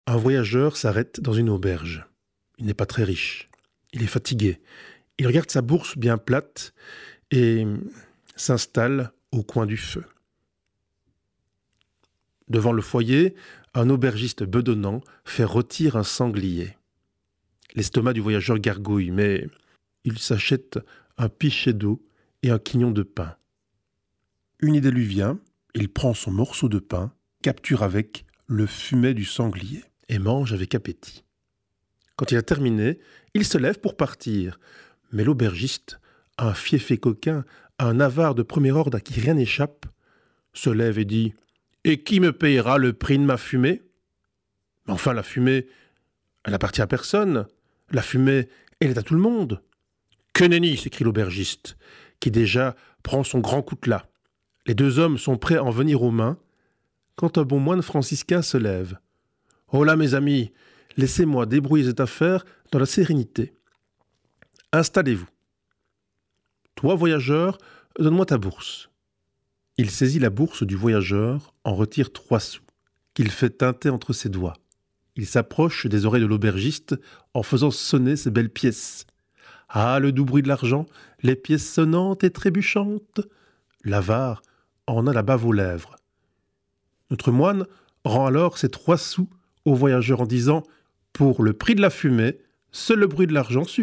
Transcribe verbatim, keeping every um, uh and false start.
Un voyageur s'arrête dans une auberge. Il n'est pas très riche. Il est fatigué. Il regarde sa bourse bien plate et s'installe au coin du feu. Devant le foyer, un aubergiste bedonnant fait rôtir un sanglier. L'estomac du voyageur gargouille, mais il s'achète un pichet d'eau et un quignon de pain. Une idée lui vient, il prend son morceau de pain, capture avec le fumet du sanglier et mange avec appétit. Quand il a terminé, il se lève pour partir. Mais l'aubergiste, un fieffé coquin, un avare de premier ordre à qui rien n'échappe, se lève et dit « Et qui me payera le prix de ma fumée ?» Mais enfin, la fumée, elle n'appartient à personne. La fumée, elle est à tout le monde. « Que nenni !» s'écrie l'aubergiste, qui déjà prend son grand coutelas. Les deux hommes sont prêts à en venir aux mains, quand un bon moine franciscain se lève. « Oh là, mes amis, laissez-moi débrouiller cette affaire dans la sérénité. Installez-vous. Toi, voyageur, donne-moi ta bourse. » Il saisit la bourse du voyageur, en retire trois sous, qu'il fait teinter entre ses doigts. Il s'approche des oreilles de l'aubergiste en faisant sonner ses belles pièces. Ah, le doux bruit de l'argent, les pièces sonnantes et trébuchantes. L'avare en a la bave aux lèvres. Notre moine rend alors ses trois sous au voyageur en disant « Pour le prix de la fumée, seul le bruit de l'argent suffit. »